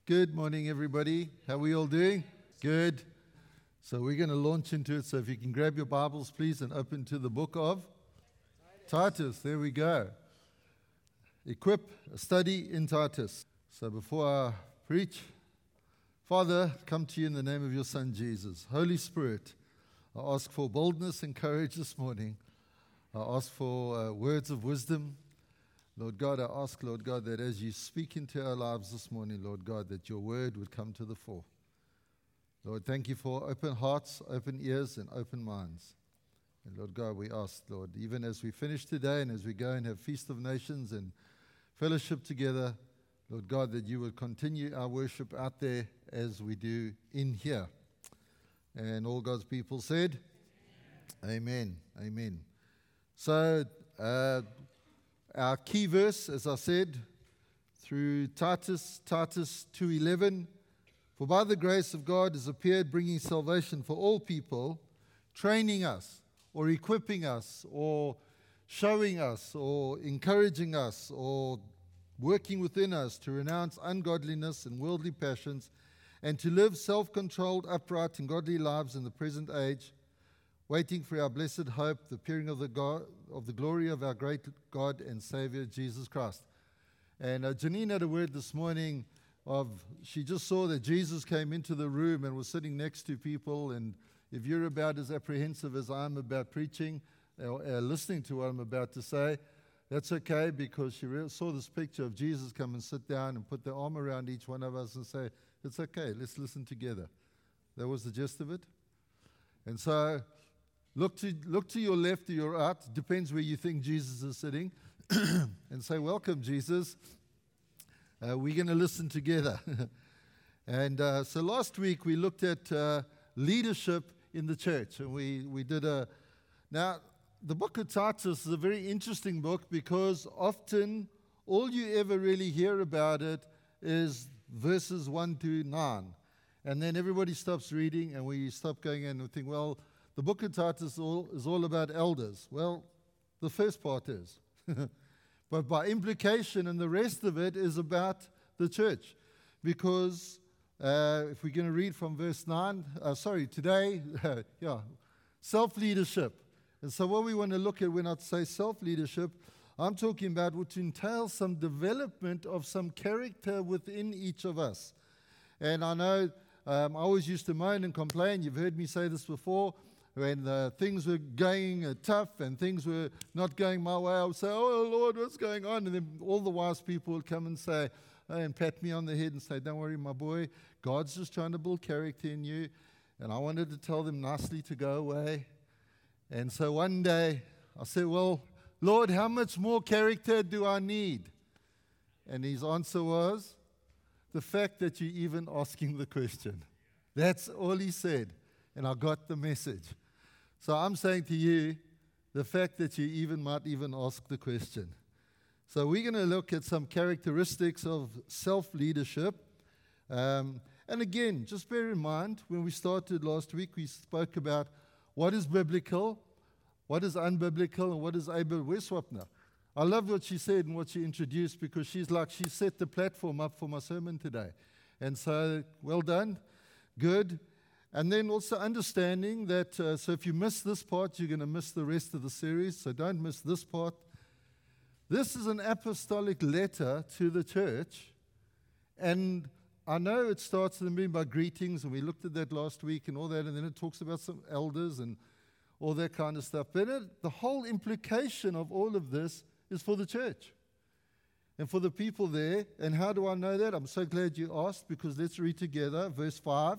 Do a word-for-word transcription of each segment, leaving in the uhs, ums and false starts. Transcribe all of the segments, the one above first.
Good morning, everybody. How are we all doing? Good. So we're going to launch into it. So if you can grab your Bibles, please, and open to the book of Titus. Titus. There we go. Equip a study in Titus. So before I preach, Father, come to you in the name of your Son, Jesus. Holy Spirit, I ask for boldness and courage this morning. I ask for uh, words of wisdom. Lord God, I ask, Lord God, that as you speak into our lives this morning, Lord God, that your word would come to the fore. Lord, thank you for open hearts, open ears, and open minds. And Lord God, we ask, Lord, even as we finish today and as we go and have Feast of Nations and fellowship together, Lord God, that you would continue our worship out there as we do in here. And all God's people said, Amen. Amen. Amen. So, uh, our key verse, as I said, through Titus, Titus two eleven, for by the grace of God has appeared, bringing salvation for all people, training us, or equipping us, or showing us, or encouraging us, or working within us to renounce ungodliness and worldly passions, and to live self-controlled, upright, and godly lives in the present age, waiting for our blessed hope, the appearing of the God, of the glory of our great God and Savior, Jesus Christ. And uh, Janine had a word this morning of, she just saw that Jesus came into the room and was sitting next to people, and if you're about as apprehensive as I am about preaching, or uh, listening to what I'm about to say, that's okay, because she re- saw this picture of Jesus come and sit down and put their arm around each one of us and say, it's okay, let's listen together. That was the gist of it. And so, Look to look to your left or your right, depends where you think Jesus is sitting, and say, welcome, Jesus. Uh, we're going to listen together. and uh, so last week we looked at uh, leadership in the church, and we, we did a... Now, the book of Titus is a very interesting book because often all you ever really hear about it is verses one to nine. And then everybody stops reading, and we stop going in and think, well, the book of Titus is all, is all about elders. Well, the first part is. But by implication, and the rest of it is about the church. Because uh, if we're going to read from verse nine, uh, sorry, today, yeah, self-leadership. And so what we want to look at when I say self-leadership, I'm talking about what entails some development of some character within each of us. And I know um, I always used to moan and complain. You've heard me say this before. When uh, things were going uh, tough and things were not going my way, I would say, oh, Lord, what's going on? And then all the wise people would come and say, oh, and pat me on the head and say, don't worry, my boy, God's just trying to build character in you. And I wanted to tell them nicely to go away. And so one day I said, well, Lord, how much more character do I need? And his answer was, the fact that you're even asking the question. That's all he said. And I got the message. So I'm saying to you, the fact that you even might even ask the question. So we're going to look at some characteristics of self-leadership. Um, and again, just bear in mind, when we started last week, we spoke about what is biblical, what is unbiblical, and what is able. Where's Swapna? I loved what she said and what she introduced, because she's like, she set the platform up for my sermon today. And so, well done, good. And then also understanding that, uh, so if you miss this part, you're going to miss the rest of the series, so don't miss this part. This is an apostolic letter to the church, and I know it starts in the beginning by greetings, and we looked at that last week and all that, and then it talks about some elders and all that kind of stuff. But it, the whole implication of all of this is for the church and for the people there. And how do I know that? I'm so glad you asked, because let's read together, verse five.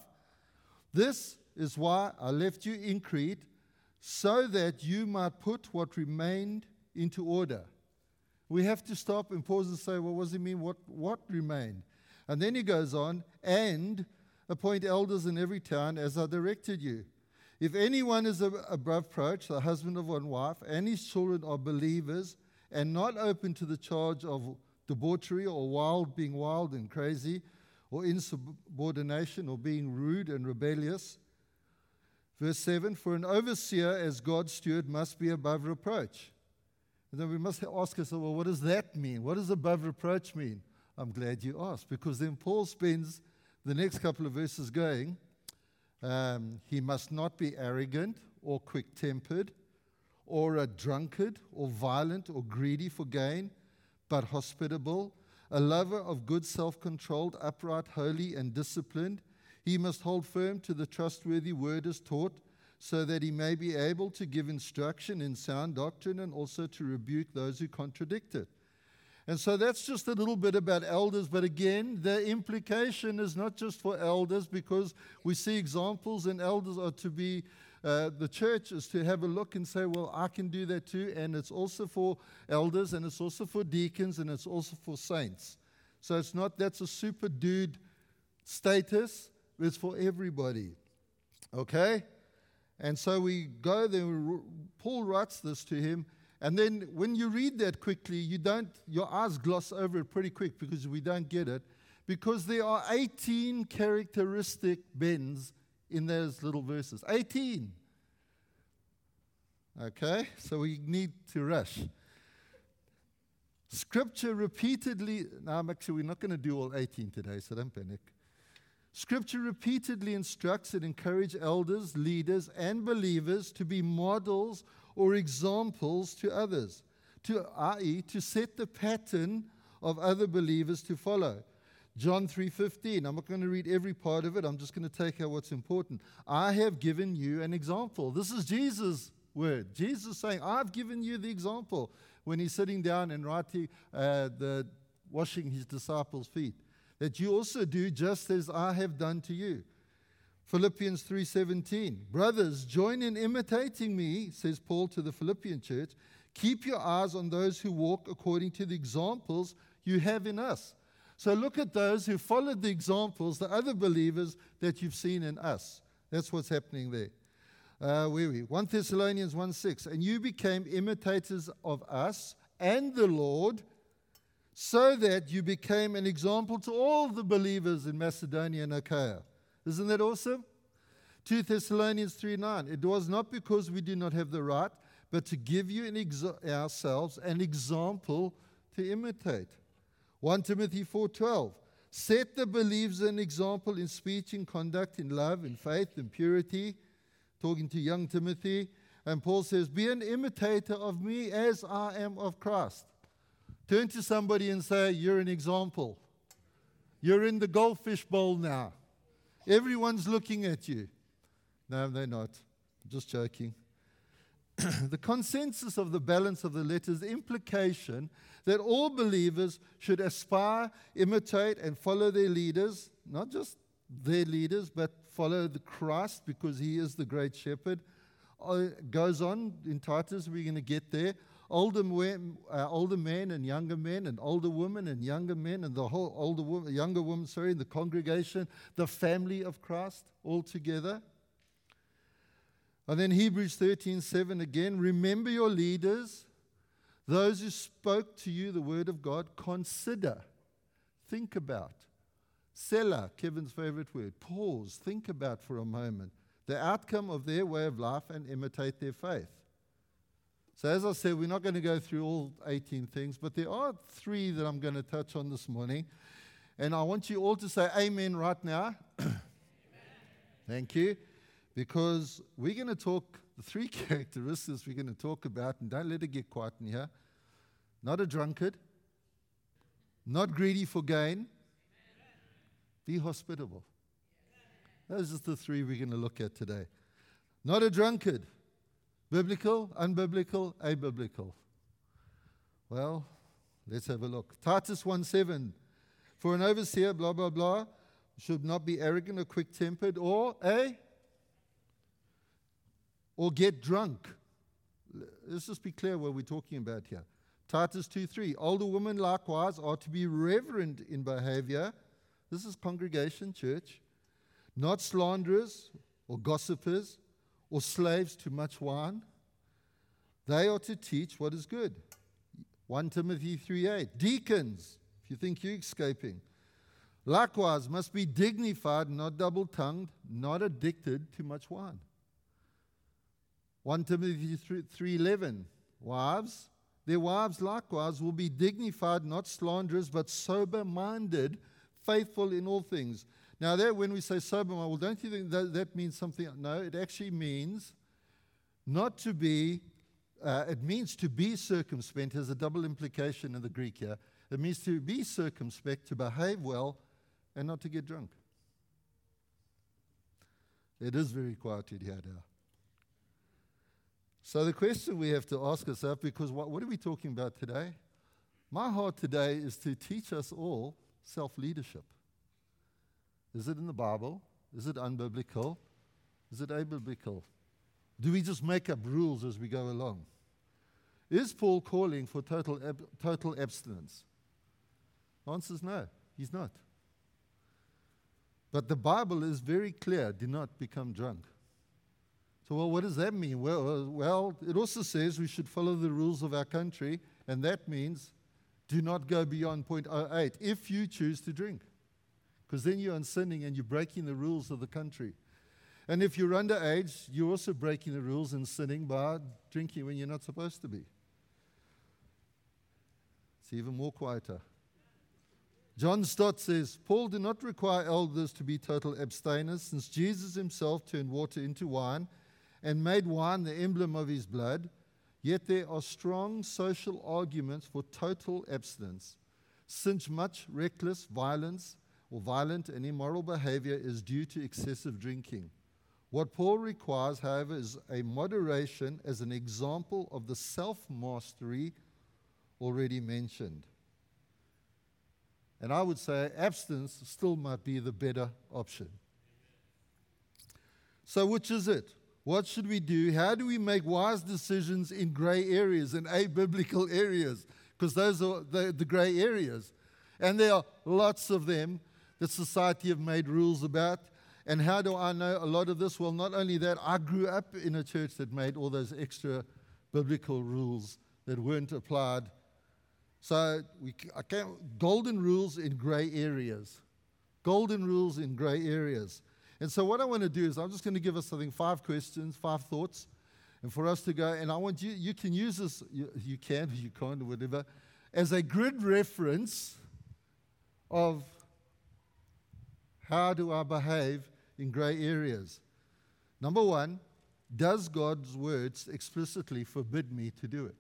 This is why I left you in Crete, so that you might put what remained into order. We have to stop and pause and say, well, what does it mean? What, what remained? And then he goes on, and appoint elders in every town as I directed you. If anyone is above reproach, the husband of one wife, and his children are believers, and not open to the charge of debauchery or wild, being wild and crazy, or insubordination, or being rude and rebellious. Verse seven, for an overseer as God's steward must be above reproach. And then we must ask ourselves, well, what does that mean? What does above reproach mean? I'm glad you asked, because then Paul spends the next couple of verses going, um, he must not be arrogant or quick-tempered or a drunkard or violent or greedy for gain, but hospitable, a lover of good self-controlled, upright, holy, and disciplined. He must hold firm to the trustworthy word as taught, so that he may be able to give instruction in sound doctrine and also to rebuke those who contradict it. And so that's just a little bit about elders, but again, the implication is not just for elders, because we see examples, and elders are to be, uh, the church is to have a look and say, well, I can do that too, and it's also for elders, and it's also for deacons, and it's also for saints. So it's not, that's a super dude status, it's for everybody. Okay? And so we go there, Paul writes this to him, and then when you read that quickly, you don't, your eyes gloss over it pretty quick because we don't get it, because there are eighteen characteristic bends in those little verses. eighteen. Okay, so we need to rush. Scripture repeatedly, now I'm actually, we're not going to do all eighteen today, so don't panic. Scripture repeatedly instructs and encourages elders, leaders, and believers to be models or examples to others, to that is, to set the pattern of other believers to follow. John three fifteen, I'm not going to read every part of it, I'm just going to take out what's important. I have given you an example. This is Jesus' word. Jesus saying, I've given you the example when he's sitting down and writing, uh, the, washing his disciples' feet, that you also do just as I have done to you. Philippians three seventeen, brothers, join in imitating me, says Paul to the Philippian church. Keep your eyes on those who walk according to the examples you have in us. So look at those who followed the examples, the other believers that you've seen in us. That's what's happening there. Uh, where are we? First Thessalonians one six, and you became imitators of us and the Lord, so that you became an example to all the believers in Macedonia and Achaia. Isn't that awesome? Second Thessalonians three nine. It was not because we do not have the right, but to give you an exa- ourselves an example to imitate. First Timothy four twelve. Set the believers an example in speech, in conduct, in love, in faith, in purity. Talking to young Timothy. And Paul says, be an imitator of me as I am of Christ. Turn to somebody and say, you're an example. You're in the goldfish bowl now. Everyone's looking at you. No, they're not. Just joking. The consensus of the balance of the letters, the implication that all believers should aspire, imitate, and follow their leaders, not just their leaders, but follow the Christ because he is the great shepherd. Uh, goes on in Titus, we're going to get there. Older men, uh, older men and younger men, and older women and younger men, and the whole older woman, younger woman, sorry, the congregation, the family of Christ, all together. And then Hebrews thirteen seven again. Remember your leaders, those who spoke to you the word of God. Consider, think about. Selah, Kevin's favorite word. Pause, think about for a moment the outcome of their way of life and imitate their faith. So as I said, we're not going to go through all eighteen things, but there are three that I'm going to touch on this morning. And I want you all to say amen right now. Thank you. Because we're going to talk, the three characteristics we're going to talk about, and don't let it get quiet in here. Not a drunkard. Not greedy for gain. Be hospitable. Those are the three we're going to look at today. Not a drunkard. Biblical, unbiblical, abiblical. Well, let's have a look. Titus one seven. For an overseer, blah, blah, blah, should not be arrogant or quick-tempered or a, or get drunk. Let's just be clear what we're talking about here. Titus two three. Older women likewise are to be reverent in behavior. This is congregation, church. Not slanderers or gossipers or slaves to much wine. They are to teach what is good. First Timothy three eight. Deacons, if you think you're escaping, likewise must be dignified, not double-tongued, not addicted to much wine. First Timothy three eleven. Wives, their wives likewise will be dignified, not slanderers, but sober-minded, faithful in all things. Now, that when we say sober-minded, well, don't you think that, that means something? No, it actually means not to be, uh, it means to be circumspect. Has a double implication in the Greek here. It means to be circumspect, to behave well, and not to get drunk. It is very quiet here now. So the question we have to ask ourselves, because what, what are we talking about today? My heart today is to teach us all self-leadership. Is it in the Bible? Is it unbiblical? Is it abiblical? Do we just make up rules as we go along? Is Paul calling for total ab- total abstinence? The answer is no, he's not. But the Bible is very clear, do not become drunk. So, well, what does that mean? Well, well, it also says we should follow the rules of our country, and that means do not go beyond point oh eight if you choose to drink. Because then you're sinning and you're breaking the rules of the country. And if you're underage, you're also breaking the rules and sinning by drinking when you're not supposed to be. It's even more quieter. John Stott says, Paul did not require elders to be total abstainers, since Jesus himself turned water into wine and made wine the emblem of his blood, yet there are strong social arguments for total abstinence, since much reckless violence or violent and immoral behavior is due to excessive drinking. What Paul requires, however, is a moderation as an example of the self-mastery already mentioned. And I would say abstinence still might be the better option. So which is it? What should we do? How do we make wise decisions in gray areas and abiblical areas? Because those are the, the gray areas. And there are lots of them that society have made rules about. And how do I know a lot of this? Well, not only that, I grew up in a church that made all those extra biblical rules that weren't applied. So we I can't, golden rules in gray areas. Golden rules in gray areas. And so what I want to do is I'm just going to give us, I think, five questions, five thoughts, and for us to go. And I want you, you can use this, you, you can, or you can't, or whatever, as a grid reference of how do I behave in gray areas. Number one, does God's words explicitly forbid me to do it?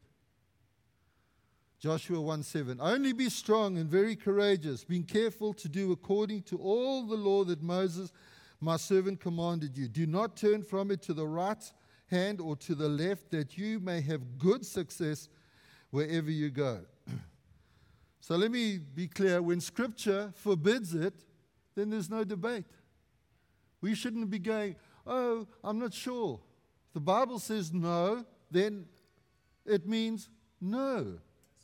Joshua one seven, only be strong and very courageous, being careful to do according to all the law that Moses, my servant, commanded you. Do not turn from it to the right hand or to the left, that you may have good success wherever you go. So let me be clear. When Scripture forbids it, then there's no debate. We shouldn't be going, oh, I'm not sure. If the Bible says no, then it means no.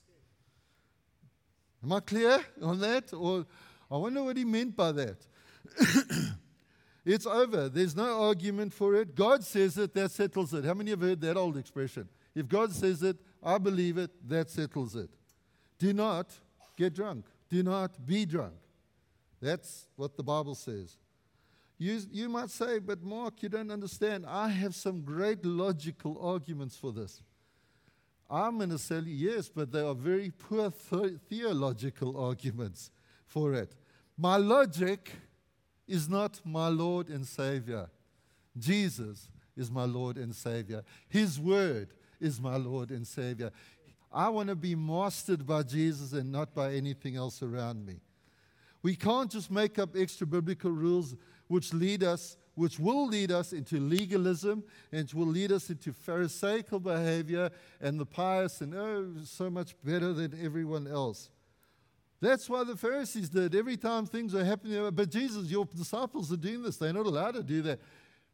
Am I clear on that? Or I wonder what he meant by that. It's over. There's no argument for it. God says it, that settles it. How many have heard that old expression? If God says it, I believe it, that settles it. Do not get drunk. Do not be drunk. That's what the Bible says. You, you might say, but Mark, you don't understand. I have some great logical arguments for this. I'm going to tell you, yes, but they are very poor the- theological arguments for it. My logic is not my Lord and Savior. Jesus is my Lord and Savior. His word is my Lord and Savior. I want to be mastered by Jesus and not by anything else around me. We can't just make up extra biblical rules which lead us, which will lead us into legalism and will lead us into pharisaical behavior and the pious and, oh, so much better than everyone else. That's why the Pharisees did. Every time things are happening, but Jesus, your disciples are doing this. They're not allowed to do that.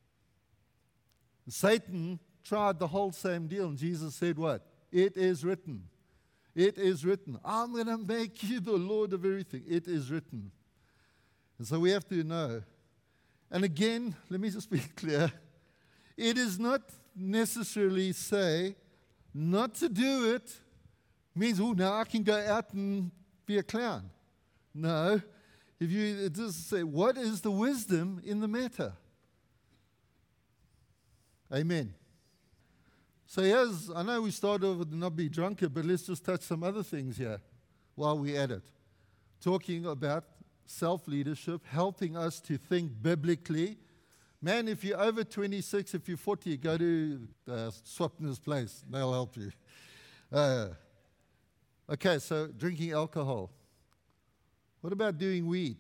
Satan tried the whole same deal, and Jesus said what? It is written. It is written. I'm going to make you the Lord of everything. It is written. And so we have to know. And again, let me just be clear. It is not necessarily say not to do it means, oh, now I can go out and be a clown. No. If you it does say, what is the wisdom in the matter? Amen. So here's, I know we started off with not be drunkard, but let's just touch some other things here while we're at it. Talking about self-leadership, helping us to think biblically. Man, if you're over twenty-six, if you're forty, go to uh, Swapna's place. They'll help you. Uh, okay, so drinking alcohol. What about doing weed?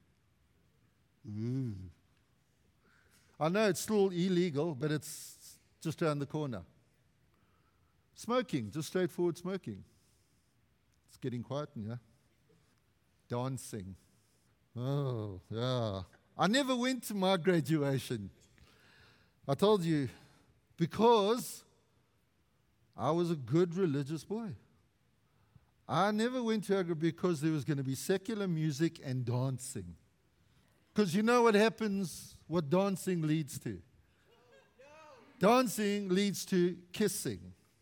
Ooh. I know it's still illegal, but it's just around the corner. Smoking, just straightforward smoking. It's getting quiet in here. Dancing. Oh, yeah. I never went to my graduation. I told you, because I was a good religious boy. I never went to Agra because there was going to be secular music and dancing. Because you know what happens, what dancing leads to? Dancing leads to kissing.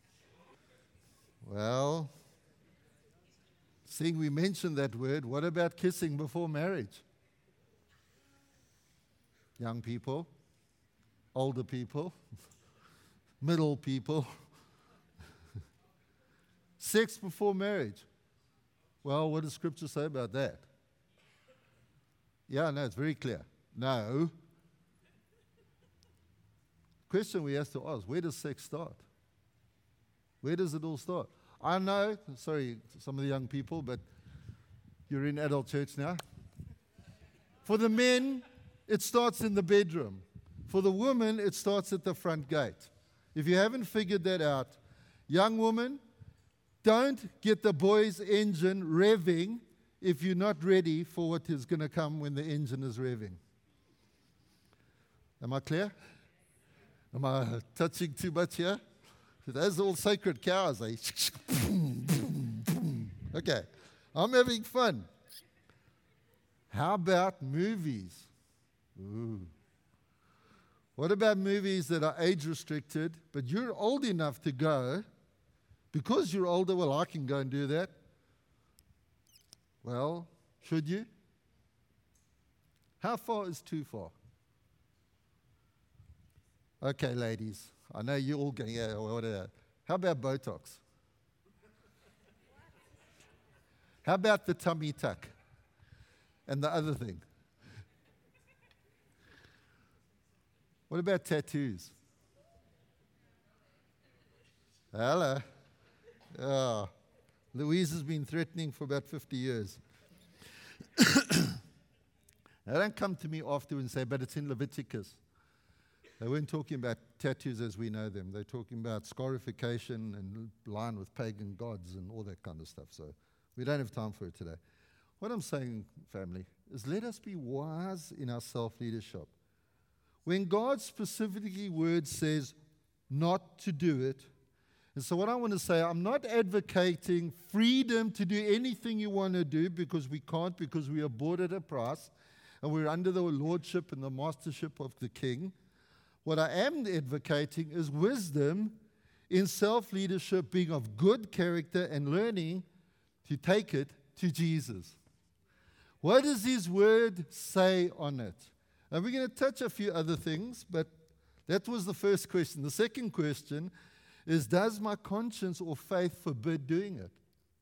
Well, seeing we mentioned that word, what about kissing before marriage? Young people, older people, middle people. Sex before marriage. Well, what does Scripture say about that? Yeah, no, it's very clear. No. Question we have to ask, where does sex start? Where does it all start? I know, sorry, some of the young people, but you're in adult church now. For the men, it starts in the bedroom. For the women, it starts at the front gate. If you haven't figured that out, young woman, don't get the boy's engine revving if you're not ready for what is going to come when the engine is revving. Am I clear? Am I touching too much here? Those are all sacred cows. They okay, I'm having fun. How about movies? Ooh. What about movies that are age restricted, but you're old enough to go? Because you're older, well, I can go and do that. Well, should you? How far is too far? Okay, ladies, I know you're all going, yeah, whatever. How about Botox? How about the tummy tuck? And the other thing? What about tattoos? Hello. Oh, Louise has been threatening for about fifty years. They don't come to me afterwards and say, but it's in Leviticus. They weren't talking about tattoos as we know them. They're talking about scarification and line with pagan gods and all that kind of stuff. So we don't have time for it today. What I'm saying, family, is let us be wise in our self-leadership. When God's specifically word says not to do it, and so what I want to say, I'm not advocating freedom to do anything you want to do because we can't, because we are bought at a price and we're under the lordship and the mastership of the King. What I am advocating is wisdom in self-leadership, being of good character and learning to take it to Jesus. What does His word say on it? And we're going to touch a few other things, but that was the first question. The second question is, does my conscience or faith forbid doing it?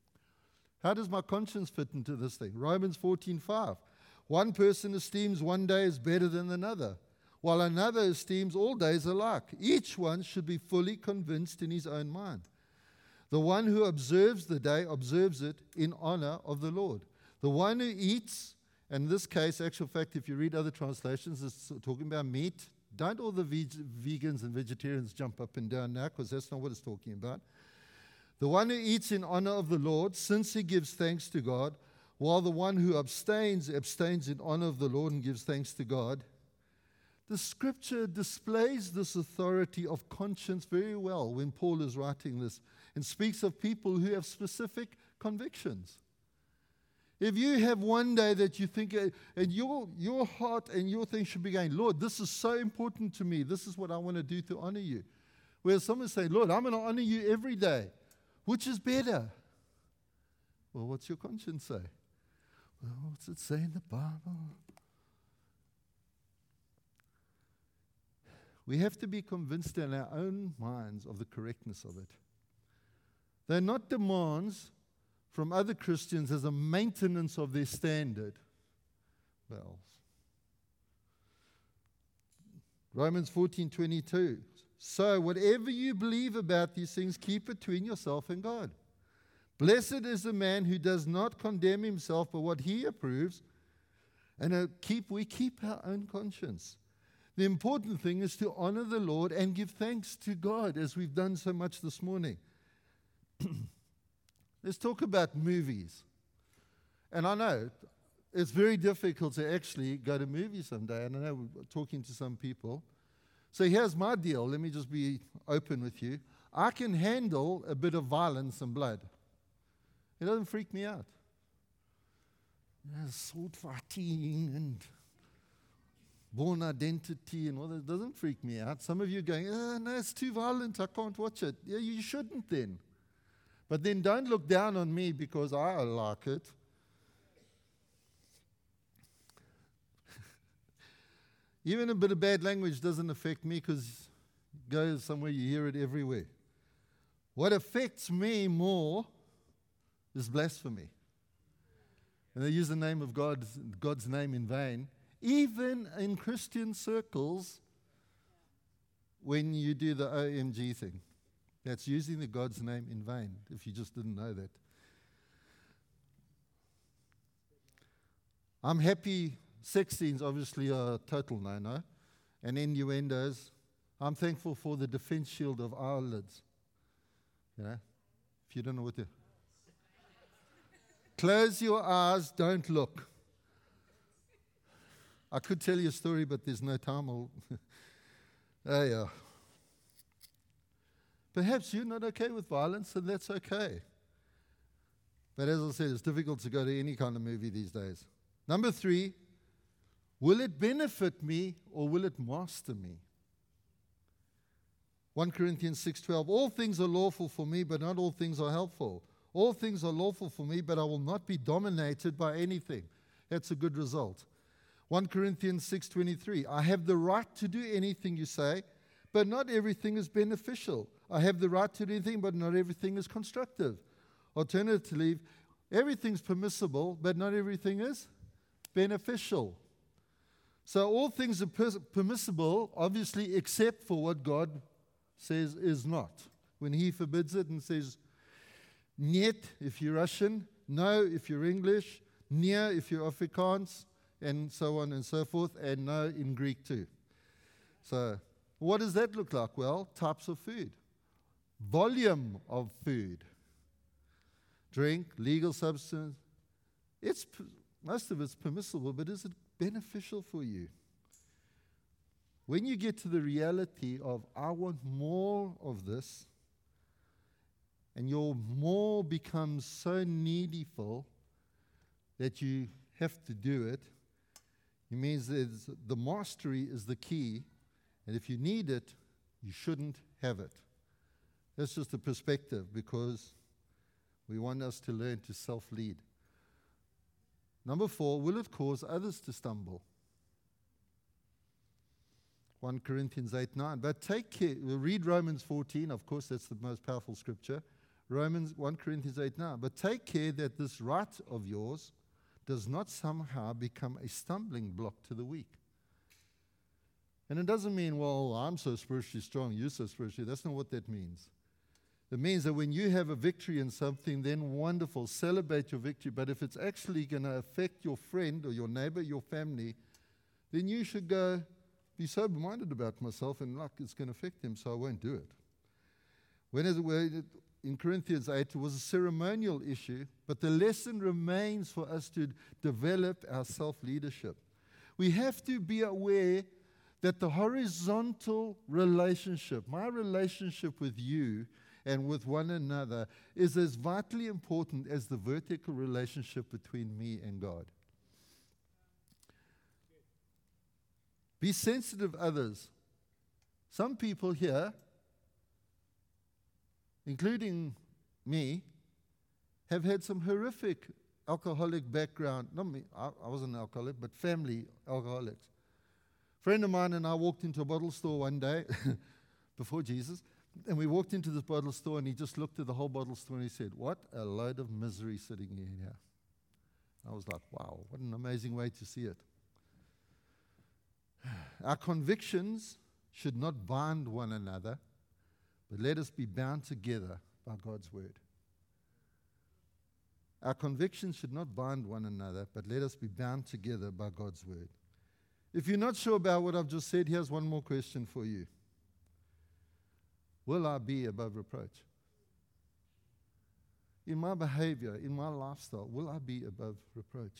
How does my conscience fit into this thing? Romans fourteen five. One person esteems one day as better than another, while another esteems all days alike. Each one should be fully convinced in his own mind. The one who observes the day observes it in honor of the Lord. The one who eats, and in this case, actual fact, if you read other translations, it's talking about meat. Don't all the veg- vegans and vegetarians jump up and down now, because that's not what it's talking about. The one who eats in honor of the Lord, since he gives thanks to God, while the one who abstains, abstains in honor of the Lord and gives thanks to God. The Scripture displays this authority of conscience very well when Paul is writing this and speaks of people who have specific convictions. If you have one day that you think, uh, and your, your heart and your thing should be going, Lord, this is so important to me. This is what I want to do to honor you. Whereas someone say, Lord, I'm going to honor you every day. Which is better? Well, what's your conscience say? Well, what's it say in the Bible? We have to be convinced in our own minds of the correctness of it. They're not demands from other Christians as a maintenance of their standard. Well, Romans fourteen twenty-two. So whatever you believe about these things, keep it between yourself and God. Blessed is the man who does not condemn himself but what he approves. And uh, keep we keep our own conscience. The important thing is to honor the Lord and give thanks to God, as we've done so much this morning. Let's talk about movies. And I know it's very difficult to actually go to movies someday. And I know we're talking to some people. So here's my deal. Let me just be open with you. I can handle a bit of violence and blood. It doesn't freak me out. There's sword fighting and Born Identity and all that. It doesn't freak me out. Some of you are going, oh, no, it's too violent. I can't watch it. Yeah, you shouldn't then. But then don't look down on me because I like it. Even a bit of bad language doesn't affect me because go somewhere, you hear it everywhere. What affects me more is blasphemy. And they use the name of God, God's name in vain. Even in Christian circles, when you do the O M G thing, that's using the God's name in vain, if you just didn't know that. I'm happy. Sex scenes obviously are a total no-no. And innuendos. I'm thankful for the defense shield of eyelids. You know, if you don't know what to... Close your eyes, don't look. I could tell you a story, but there's no time. I'll oh, yeah. Perhaps you're not okay with violence, and that's okay. But as I said, it's difficult to go to any kind of movie these days. Number three, will it benefit me or will it master me? First Corinthians six twelve, all things are lawful for me, but not all things are helpful. All things are lawful for me, but I will not be dominated by anything. That's a good result. First Corinthians six twenty-three, I have the right to do anything you say, but not everything is beneficial. I have the right to do anything, but not everything is constructive. Alternatively, everything's permissible, but not everything is beneficial. So all things are per- permissible, obviously, except for what God says is not. When He forbids it and says, niet if you're Russian, no if you're English, near if you're Afrikaans, and so on and so forth, and no in Greek too. So what does that look like? Well, types of food, volume of food, drink, legal substance. It's most of it's permissible, but is it beneficial for you? When you get to the reality of, I want more of this, and your more becomes so needful that you have to do it, it means that the mastery is the key, and if you need it, you shouldn't have it. That's just a perspective, because we want us to learn to self-lead. Number four, will it cause others to stumble? First Corinthians eight nine. But take care. We'll read Romans fourteen. Of course, that's the most powerful scripture. Romans First Corinthians eight nine. But take care that this right of yours does not somehow become a stumbling block to the weak. And it doesn't mean, well, I'm so spiritually strong, you're so spiritually. That's not what that means. It means that when you have a victory in something, then wonderful, celebrate your victory. But if it's actually going to affect your friend or your neighbor, your family, then you should go, be sober-minded about myself, and like it's going to affect them, so I won't do it. When it, in Corinthians eight, it was a ceremonial issue, but the lesson remains for us to develop our self-leadership. We have to be aware that the horizontal relationship, my relationship with you and with one another, is as vitally important as the vertical relationship between me and God. Be sensitive others. Some people here, including me, have had some horrific alcoholic background. Not me, I, I wasn't an alcoholic, but family alcoholics. friend of mine and I walked into a bottle store one day before Jesus, and we walked into this bottle store, and he just looked at the whole bottle store and he said, "What a load of misery sitting in here." I was like, wow, what an amazing way to see it. Our convictions should not bind one another, but let us be bound together by God's word. Our convictions should not bind one another, but let us be bound together by God's word. If you're not sure about what I've just said, here's one more question for you. Will I be above reproach? In my behavior, in my lifestyle, will I be above reproach?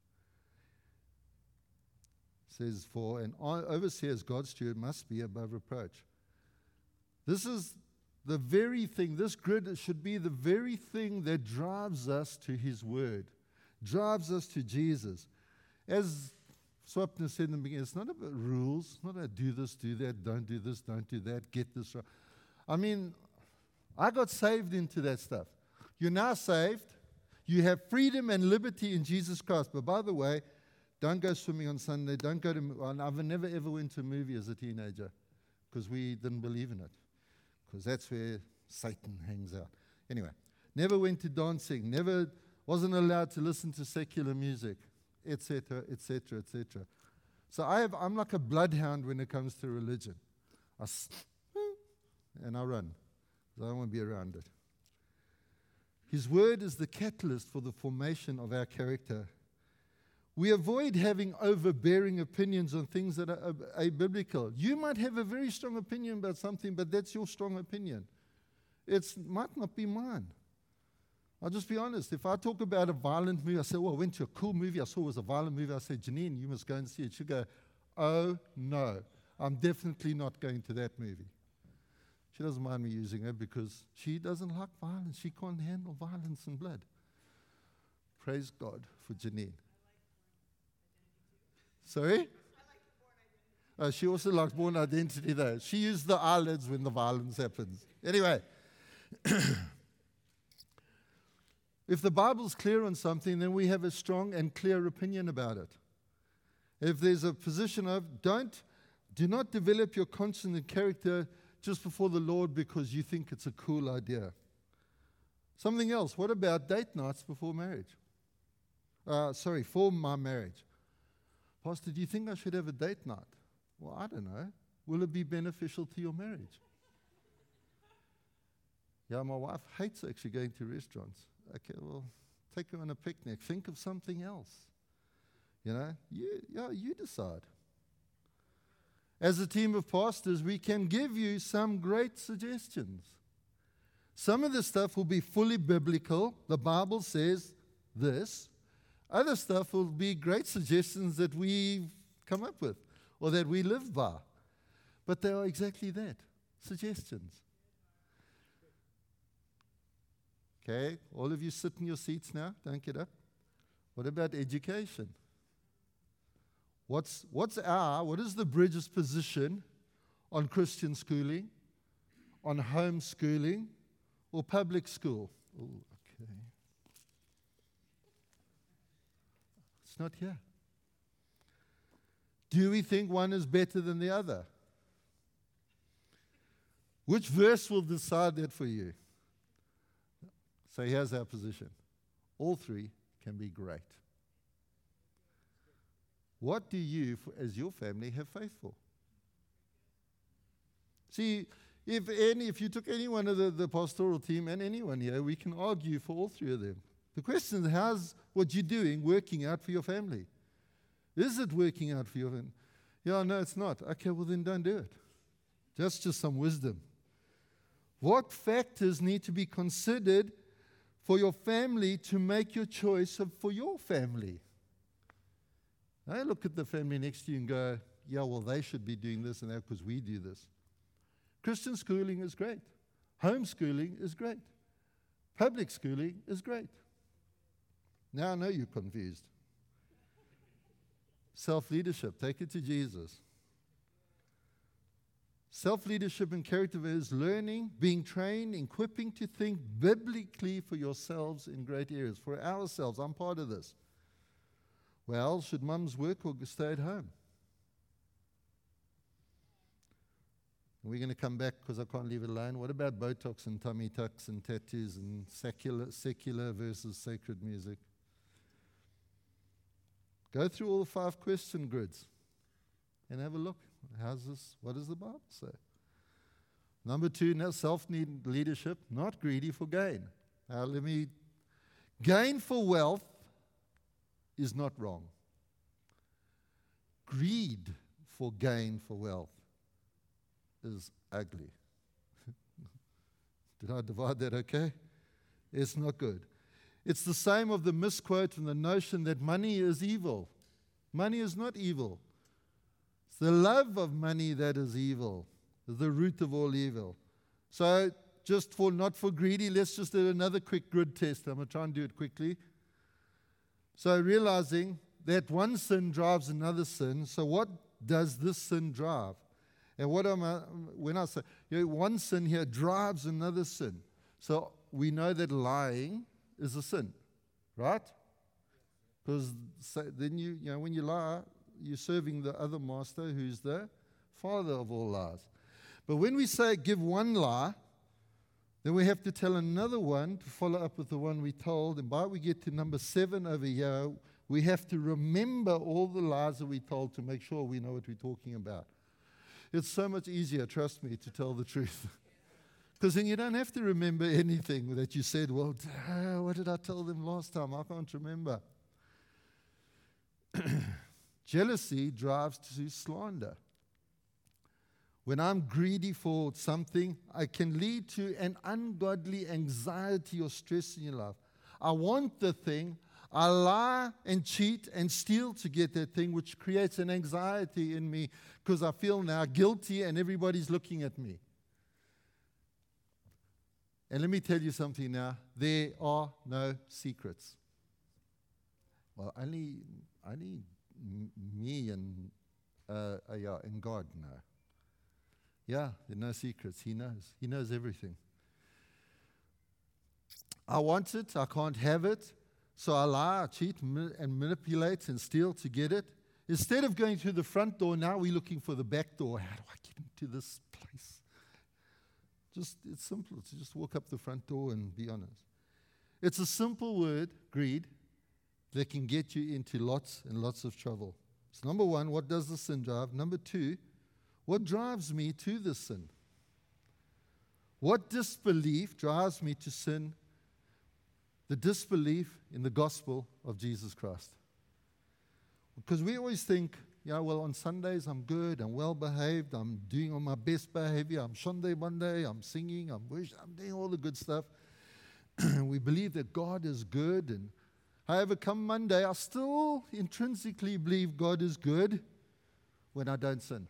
It says, for an overseer as God's steward must be above reproach. This is the very thing, this grid should be the very thing that drives us to his word, drives us to Jesus. As Swapna said in the beginning, it's not about rules, not about do this, do that, don't do this, don't do that, get this right. I mean, I got saved into that stuff. You're now saved. You have freedom and liberty in Jesus Christ. But by the way, don't go swimming on Sunday. Don't go to, well, I've never ever went to a movie as a teenager because we didn't believe in it. Because that's where Satan hangs out. Anyway, never went to dancing. Never, wasn't allowed to listen to secular music, et cetera, et cetera, et cetera. So I have, I'm like a bloodhound when it comes to religion. I s- and I run because I don't want to be around it. His word is the catalyst for the formation of our character. We avoid having overbearing opinions on things that are abiblical. You might have a very strong opinion about something, but that's your strong opinion. It might not be mine. I'll just be honest. If I talk about a violent movie, I say, well, I went to a cool movie, I saw it was a violent movie. I say, Janine, you must go and see it. She'll go, oh, no, I'm definitely not going to that movie. She doesn't mind me using her because she doesn't like violence. She can't handle violence and blood. Praise God for Janine. Sorry? Oh, she also likes Born Identity, though. She used the eyelids when the violence happens. Anyway, if the Bible's clear on something, then we have a strong and clear opinion about it. If there's a position of, don't, do not develop your conscience and character just before the Lord because you think it's a cool idea. Something else. What about date nights before marriage? Uh, sorry, for my marriage. Pastor, do you think I should have a date night? Well, I don't know. Will it be beneficial to your marriage? Yeah, my wife hates actually going to restaurants. Okay, well, take her on a picnic. Think of something else. You know, you, yeah, you decide. As a team of pastors, we can give you some great suggestions. Some of the stuff will be fully biblical. The Bible says this. Other stuff will be great suggestions that we've come up with or that we live by. But they are exactly that, suggestions. Okay, all of you sit in your seats now. Don't get up. What about education? What's, what's our, what is the Bridges position on Christian schooling, on homeschooling, or public school? Ooh, okay. It's not here. Do we think one is better than the other? Which verse will decide that for you? So here's our position. All three can be great. What do you, as your family, have faith for? See, if any, if you took any one of the, the pastoral team and anyone here, we can argue for all three of them. The question is, how's what you're doing working out for your family? Is it working out for your family? Yeah, no, it's not. Okay, well then don't do it. That's just some wisdom. What factors need to be considered for your family to make your choice of, for your family? I look at the family next to you and go, yeah, well, they should be doing this and that because we do this. Christian schooling is great. Homeschooling is great. Public schooling is great. Now I know you're confused. Self-leadership, take it to Jesus. Self-leadership and character is learning, being trained, equipping to think biblically for yourselves in great areas. For ourselves, I'm part of this. Well, should mums work or stay at home? And we're going to come back because I can't leave it alone. What about Botox and tummy tucks and tattoos and secular, secular versus sacred music? Go through all the five question grids and have a look. How's this? What does the Bible say? Number two, now self-need leadership, not greedy for gain. Now let me, gain for wealth is not wrong. Greed for gain for wealth is ugly. Did I divide that okay? It's not good. It's the same of the misquote and the notion that money is evil. Money is not evil. It's the love of money that is evil, the root of all evil. So just for, not for greedy, let's just do another quick grid test. I'm going to try and do it quickly. So realizing that one sin drives another sin, so what does this sin drive? And what am I, when I say, you know, one sin here drives another sin. So we know that lying is a sin, right? Because then you, you know, when you lie, you're serving the other master who's the father of all lies. But when we say give one lie, then we have to tell another one to follow up with the one we told. And by we get to number seven over here, we have to remember all the lies that we told to make sure we know what we're talking about. It's so much easier, trust me, to tell the truth. Because then you don't have to remember anything that you said, well, uh, what did I tell them last time? I can't remember. Jealousy drives to slander. When I'm greedy for something, I can lead to an ungodly anxiety or stress in your life. I want the thing, I lie and cheat and steal to get that thing, which creates an anxiety in me because I feel now guilty and everybody's looking at me. And let me tell you something now. There are no secrets. Well, only, only me and, uh, uh, yeah, and God know. Yeah, there are no secrets. He knows. He knows everything. I want it. I can't have it. So I lie, I cheat, and manipulate and steal to get it. Instead of going through the front door, now we're looking for the back door. How do I get into this place? Just, it's simple. To just walk up the front door and be honest. It's a simple word, greed, that can get you into lots and lots of trouble. So number one, what does the sin drive? Number two, what drives me to the sin? What disbelief drives me to sin? The disbelief in the gospel of Jesus Christ. Because we always think, yeah, well, on Sundays I'm good, I'm well behaved, I'm doing on my best behavior, I'm Sunday Monday, I'm singing, I'm worshiping, I'm doing all the good stuff. We believe that God is good, and however, come Monday, I still intrinsically believe God is good when I don't sin.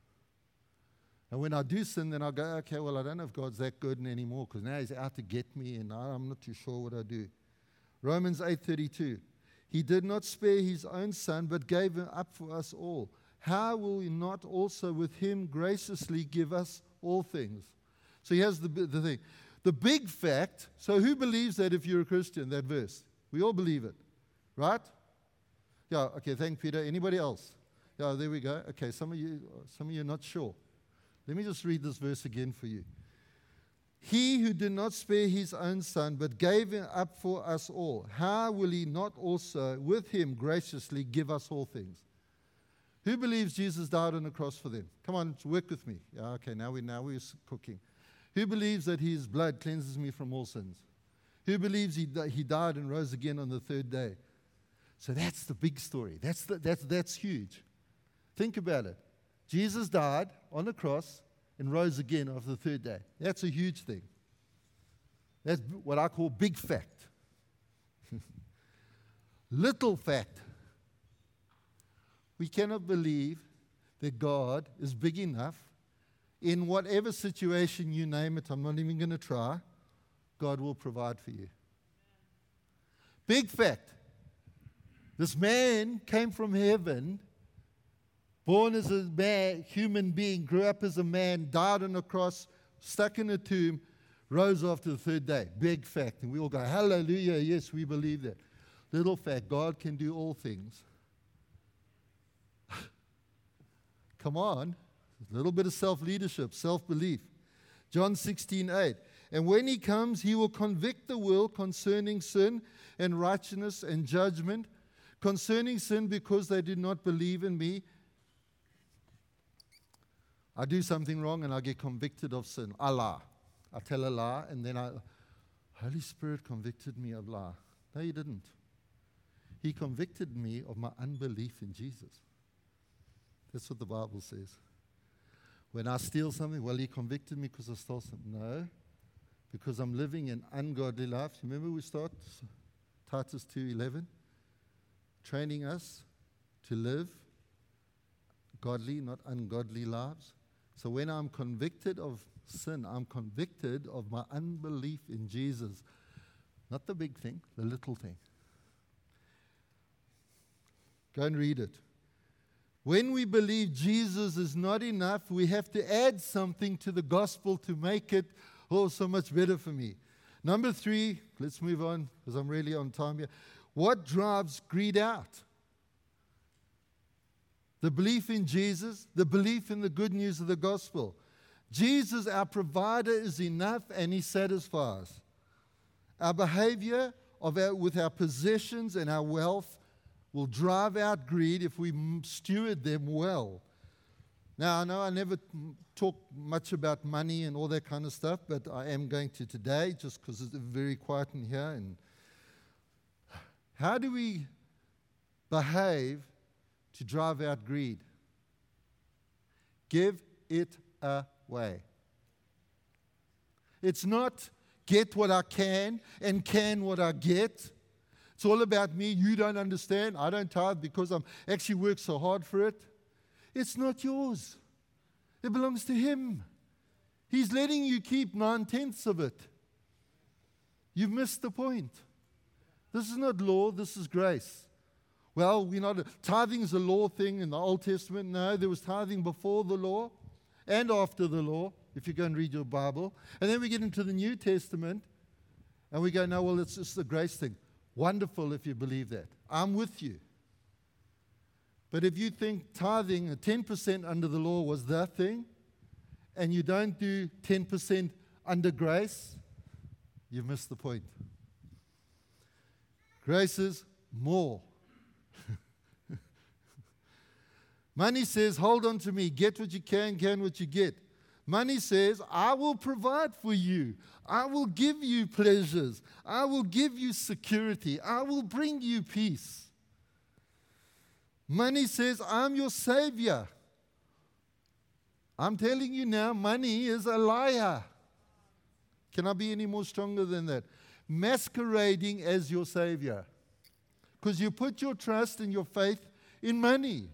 And when I do sin, then I go, okay, well, I don't know if God's that good anymore because now he's out to get me and I'm not too sure what I do. Romans eight thirty-two. He did not spare his own son, but gave him up for us all. How will he not also with him graciously give us all things? So here's the, the thing. The big fact, so who believes that if you're a Christian, that verse? We all believe it, right? Yeah, okay, thank Peter. Anybody else? Yeah, there we go. Okay, some of you, some of you are not sure. Let me just read this verse again for you. He who did not spare his own son, but gave him up for us all, how will he not also with him graciously give us all things? Who believes Jesus died on the cross for them? Come on, work with me. Yeah, okay, now, we, now we're cooking. Who believes that his blood cleanses me from all sins? Who believes he, he died and rose again on the third day? So that's the big story. That's, the, that's, that's huge. Think about it. Jesus died on the cross and rose again after the third day. That's a huge thing. That's what I call big fact. Little fact. We cannot believe that God is big enough in whatever situation you name it. I'm not even going to try. God will provide for you. Big fact. This man came from heaven, born as a man, human being, grew up as a man, died on a cross, stuck in a tomb, rose after the third day. Big fact. And we all go, hallelujah, yes, we believe that. Little fact, God can do all things. Come on. A little bit of self-leadership, self-belief. John sixteen eight. And when he comes, he will convict the world concerning sin and righteousness and judgment. Concerning sin, because they did not believe in me. I do something wrong and I get convicted of sin. I lie. I tell a lie and then I, Holy Spirit convicted me of lie. No, he didn't. He convicted me of my unbelief in Jesus. That's what the Bible says. When I steal something, well, he convicted me because I stole something. No, because I'm living an ungodly life. Remember we start Titus two eleven, training us to live godly, not ungodly lives. So when I'm convicted of sin, I'm convicted of my unbelief in Jesus. Not the big thing, the little thing. Go and read it. When we believe Jesus is not enough, we have to add something to the gospel to make it, oh, so much better for me. Number three, let's move on because I'm really on time here. What drives greed out? The belief in Jesus, the belief in the good news of the gospel. Jesus, our provider, is enough and he satisfies. Our behavior of our, with our possessions and our wealth will drive out greed if we steward them well. Now, I know I never talk much about money and all that kind of stuff, but I am going to today just because it's very quiet in here. And how do we behave to drive out greed? Give it away. It's not get what I can and can what I get. It's all about me. You don't understand. I don't tithe because I'm actually worked so hard for it. It's not yours. It belongs to him. He's letting you keep nine-tenths of it. You've missed the point. This is not law. This is grace. Well, we're not. Tithing is a law thing in the Old Testament. No, there was tithing before the law and after the law, if you go and read your Bible. And then we get into the New Testament, and we go, no, well, it's just a grace thing. Wonderful if you believe that. I'm with you. But if you think tithing at ten percent under the law was the thing, and you don't do ten percent under grace, you've missed the point. Grace is more. Money says, hold on to me, get what you can, can what you get. Money says, I will provide for you. I will give you pleasures. I will give you security. I will bring you peace. Money says, I'm your savior. I'm telling you now, money is a liar. Can I be any more stronger than that? Masquerading as your savior. Because you put your trust and your faith in money.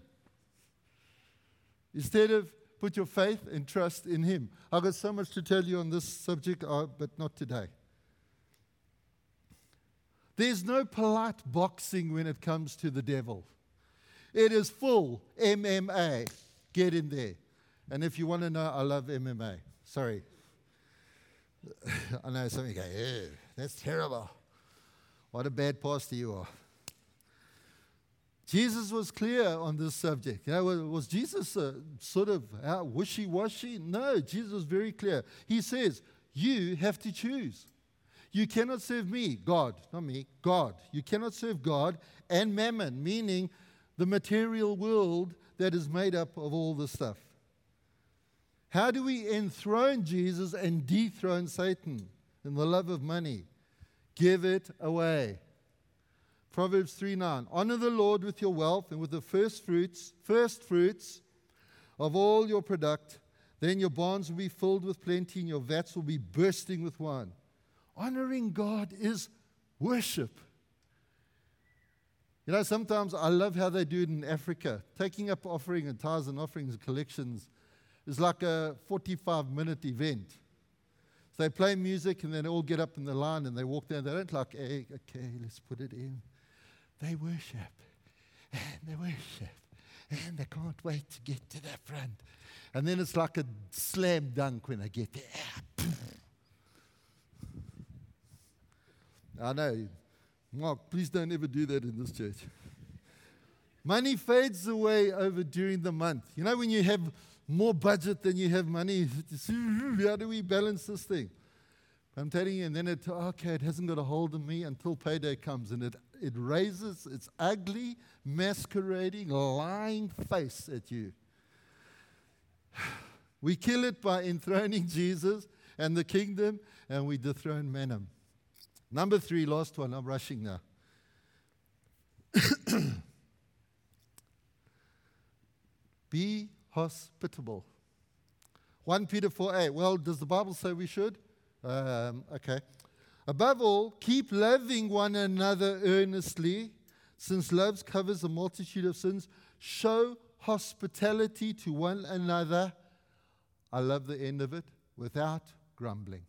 Instead of put your faith and trust in him. I've got so much to tell you on this subject, uh, but not today. There's no polite boxing when it comes to the devil. It is full M M A. Get in there. And if you want to know, I love M M A. Sorry. I know some of you go, yeah, that's terrible. What a bad pastor you are. Jesus was clear on this subject. You know, was Jesus uh, sort of uh, wishy-washy? No, Jesus was very clear. He says, you have to choose. You cannot serve me, God, not me, God. You cannot serve God and mammon, meaning the material world that is made up of all this stuff. How do we enthrone Jesus and dethrone Satan in the love of money? Give it away. Proverbs three nine. Honor the Lord with your wealth and with the first fruits, first fruits of all your product. Then your barns will be filled with plenty and your vats will be bursting with wine. Honoring God is worship. You know, sometimes I love how they do it in Africa. Taking up offering and tithes and offerings and collections is like a forty-five minute event. So they play music and then they all get up in the line and they walk down. They don't like, hey, okay, let's put it in. They worship, and they worship, and they can't wait to get to the front. And then it's like a slam dunk when they get there. I know. Mark, please don't ever do that in this church. Money fades away over during the month. You know when you have more budget than you have money. How do we balance this thing? I'm telling you, and then it, okay, it hasn't got a hold of me until payday comes, and it, it raises its ugly, masquerading, lying face at you. We kill it by enthroning Jesus and the kingdom, and we dethrone Mammon. Number three, last one, I'm rushing now. Be hospitable. First Peter four eight. Well, does the Bible say we should? Um, okay. Above all, keep loving one another earnestly, since love covers a multitude of sins. Show hospitality to one another. I love the end of it. Without grumbling.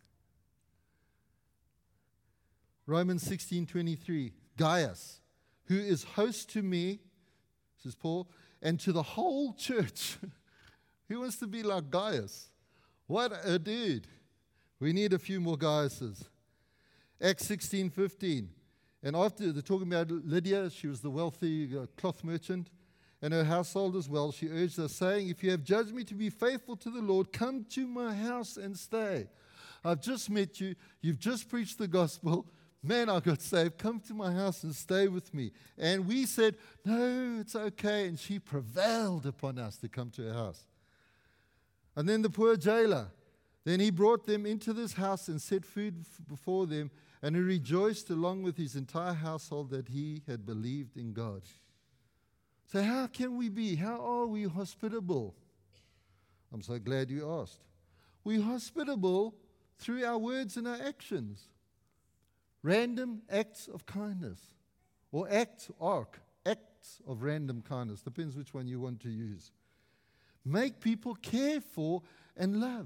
Romans sixteen twenty-three. Gaius, who is host to me, says Paul, and to the whole church. Who wants to be like Gaius? What a dude. We need a few more Gaiuses. Acts sixteen fifteen. And after they're talking about Lydia, she was the wealthy uh, cloth merchant, and her household as well. She urged us, saying, if you have judged me to be faithful to the Lord, come to my house and stay. I've just met you. You've just preached the gospel. Man, I got saved. Come to my house and stay with me. And we said, no, it's okay. And she prevailed upon us to come to her house. And then the poor jailer. Then he brought them into this house and set food f- before them, and he rejoiced along with his entire household that he had believed in God. So how can we be? How are we hospitable? I'm so glad you asked. We're hospitable through our words and our actions. Random acts of kindness. Or acts, arc, acts of random kindness. Depends which one you want to use. Make people cared for and loved.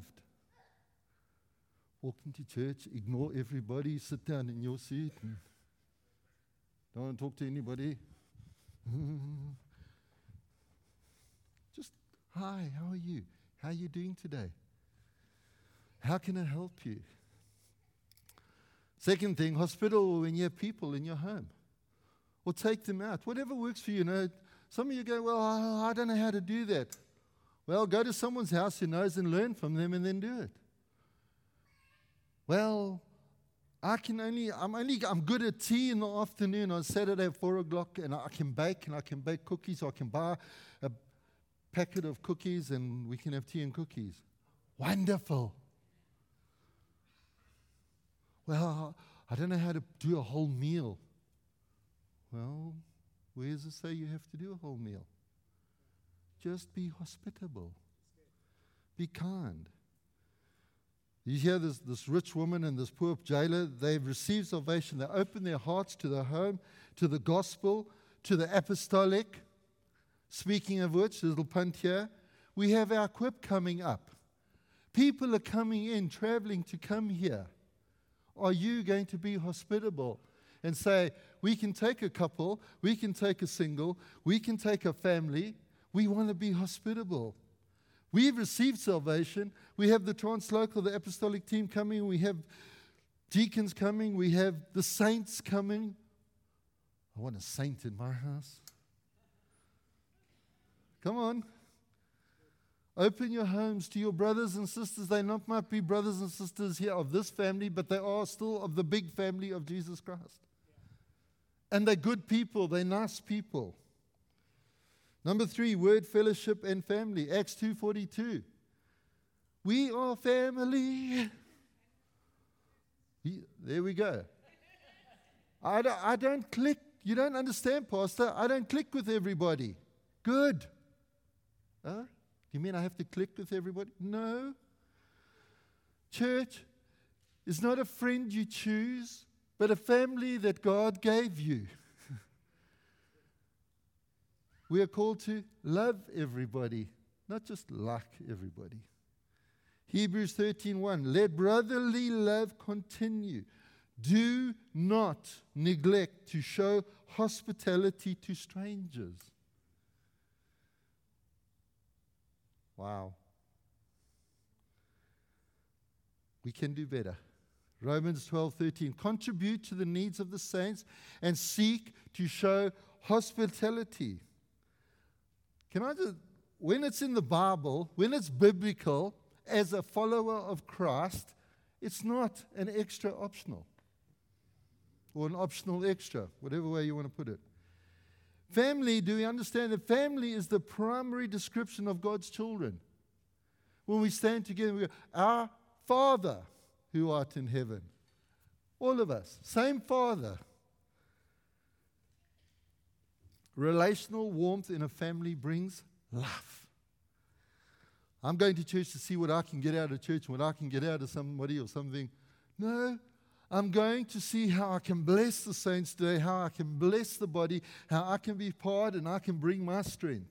Walk into church, ignore everybody, sit down in your seat. And don't want to talk to anybody. Just, hi, how are you? How are you doing today? How can I help you? Second thing, hospitable when you have people in your home. Or take them out. Whatever works for you. You know, some of you go, well, I, I don't know how to do that. Well, go to someone's house who knows and learn from them and then do it. Well, I can only, I'm only, I'm good at tea in the afternoon on Saturday at four o'clock, and I can bake, and I can bake cookies, or I can buy a packet of cookies, and we can have tea and cookies. Wonderful. Well, I don't know how to do a whole meal. Well, where does it say you have to do a whole meal? Just be hospitable. Be kind. You hear this, this rich woman and this poor jailer, they've received salvation. They open their hearts to the home, to the gospel, to the apostolic. Speaking of which, a little punt here, we have our quip coming up. People are coming in, traveling to come here. Are you going to be hospitable and say, we can take a couple, we can take a single, we can take a family. We want to be hospitable. We've received salvation. We have the translocal, the apostolic team coming. We have deacons coming. We have the saints coming. I want a saint in my house. Come on. Open your homes to your brothers and sisters. They not might be brothers and sisters here of this family, but they are still of the big family of Jesus Christ. And they're good people. They're nice people. Number three, word, fellowship, and family. Acts two forty-two. We are family. There we go. I don't, I don't click. You don't understand, Pastor. I don't click with everybody. Good. Huh? You mean I have to click with everybody? No. Church is not a friend you choose, but a family that God gave you. We are called to love everybody, not just like everybody. Hebrews thirteen one. Let brotherly love continue. Do not neglect to show hospitality to strangers. Wow. We can do better. Romans twelve thirteen. Contribute to the needs of the saints and seek to show hospitality. Can I just when it's in the Bible, when it's biblical, as a follower of Christ, it's not an extra optional or an optional extra, whatever way you want to put it. Family, do we understand that family is the primary description of God's children? When we stand together, we go, our Father who art in heaven. All of us, same Father. Relational warmth in a family brings love. I'm going to church to see what I can get out of church, what I can get out of somebody or something. No, I'm going to see how I can bless the saints today, how I can bless the body, how I can be part and I can bring my strength.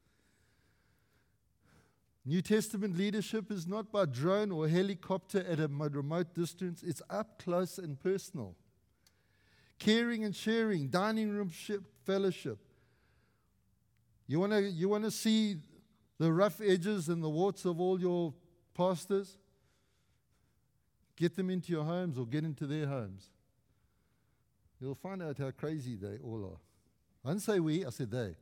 New Testament leadership is not by drone or helicopter at a remote distance. It's up close and personal. Caring and sharing, dining room fellowship. You want to you want to see the rough edges and the warts of all your pastors? Get them into your homes or get into their homes. You'll find out how crazy they all are. I didn't say we, I said they.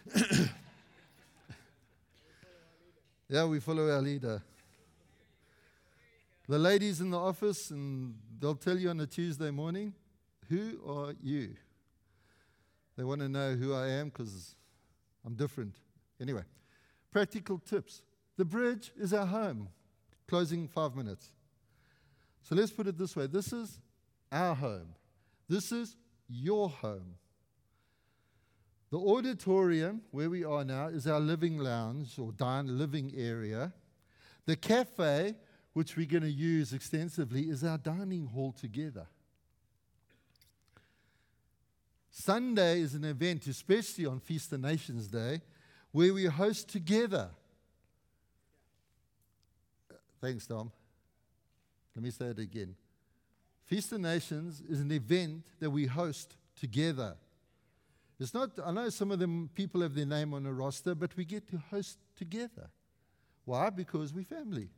Yeah, we follow our leader. The ladies in the office, and they'll tell you on a Tuesday morning, who are you? They want to know who I am because I'm different. Anyway, practical tips. The bridge is our home. Closing five minutes. So let's put it this way. This is our home. This is your home. The auditorium, where we are now, is our living lounge or dine living area. The cafe, which we're going to use extensively, is our dining hall together. Sunday is an event, especially on Feast of Nations Day, where we host together. Thanks, Tom. Let me say it again. Feast of Nations is an event that we host together. It's not, I know some of them people have their name on a roster, but we get to host together. Why? Because we're family.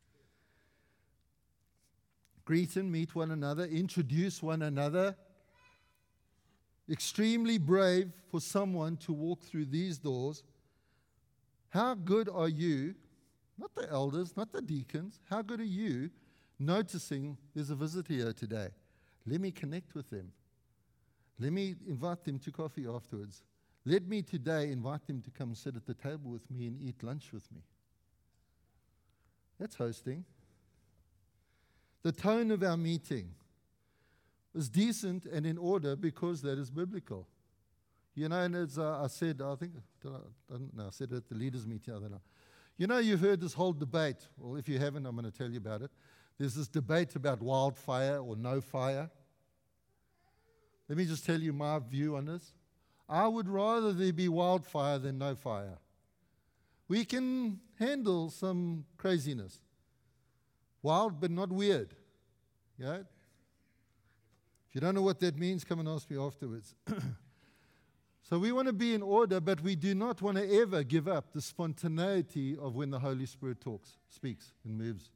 Greet and meet one another, introduce one another. Extremely brave for someone to walk through these doors. How good are you, not the elders, not the deacons, how good are you noticing there's a visitor here today? Let me connect with them. Let me invite them to coffee afterwards. Let me today invite them to come sit at the table with me and eat lunch with me. That's hosting. The tone of our meeting is decent and in order because that is biblical. You know, and as uh, I said, I think, I don't know, I said it at the leaders' meeting, I don't know. You know, you've heard this whole debate. Well, if you haven't, I'm going to tell you about it. There's this debate about wildfire or no fire. Let me just tell you my view on this. I would rather there be wildfire than no fire. We can handle some craziness. Wild, but not weird. Yeah? If you don't know what that means, come and ask me afterwards. So we want to be in order, but we do not want to ever give up the spontaneity of when the Holy Spirit talks, speaks, and moves.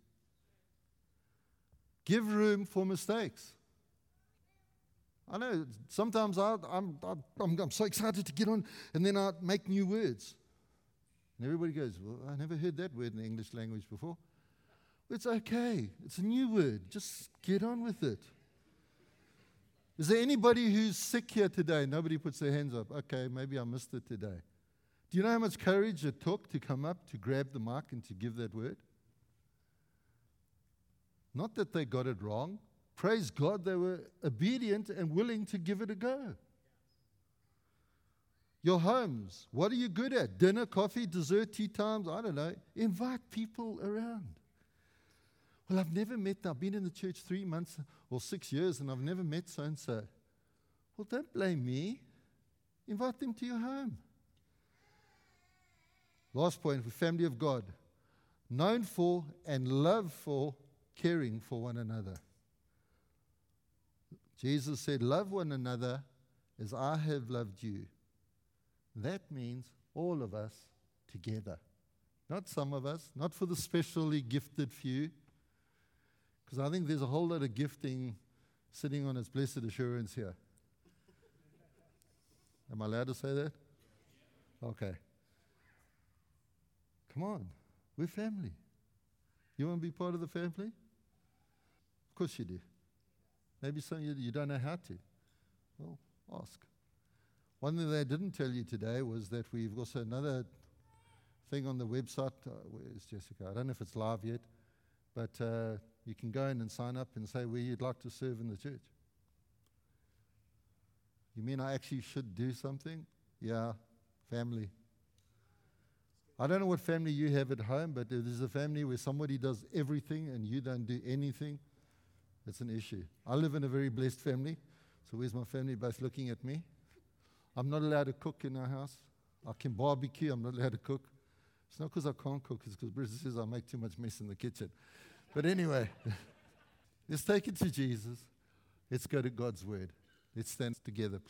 Give room for mistakes. I know, sometimes I, I'm, I'm, I'm so excited to get on, and then I make new words. And everybody goes, well, I never heard that word in the English language before. It's okay. It's a new word. Just get on with it. Is there anybody who's sick here today? Nobody puts their hands up. Okay, maybe I missed it today. Do you know how much courage it took to come up, to grab the mic, and to give that word? Not that they got it wrong. Praise God, they were obedient and willing to give it a go. Your homes, what are you good at? Dinner, coffee, dessert, tea times? I don't know. Invite people around. Well, I've never met, I've been in the church three months or six years and I've never met so-and-so. Well, don't blame me. Invite them to your home. Last point, the family of God. Known for and loved for caring for one another. Jesus said, love one another as I have loved you. That means all of us together. Not some of us, not for the specially gifted few. Because I think there's a whole lot of gifting sitting on its blessed assurance here. Am I allowed to say that? Okay. Come on. We're family. You want to be part of the family? Of course you do. Maybe some you, you don't know how to. Well, ask. One thing they didn't tell you today was that we've also another thing on the website. Uh, where's Jessica? I don't know if it's live yet, but uh, you can go in and sign up and say where you'd like to serve in the church. You mean I actually should do something? Yeah, family. I don't know what family you have at home, but if there's a family where somebody does everything and you don't do anything, it's an issue. I live in a very blessed family, so where's my family both looking at me? I'm not allowed to cook in our house. I can barbecue, I'm not allowed to cook. It's not because I can't cook, it's because Bridget says I make too much mess in the kitchen. But anyway, let's take it to Jesus. Let's go to God's word. Let's stand together.